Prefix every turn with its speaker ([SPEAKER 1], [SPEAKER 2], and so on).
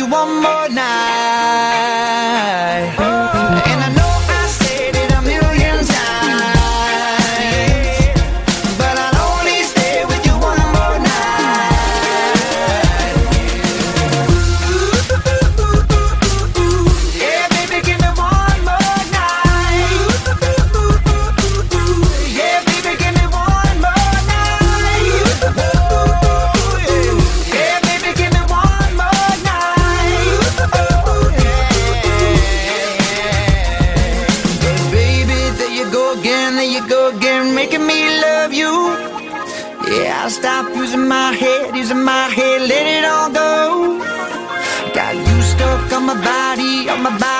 [SPEAKER 1] you one more night. And I know I said it a million times, but I'll only stay with you one more night. Yeah, baby, give me one more night. Yeah, baby, give me one more night. Yeah, baby, give me one more night. Baby, there you go again, making me love you. Yeah, I'll stop using my head, let it all go. Got you stuck on my body,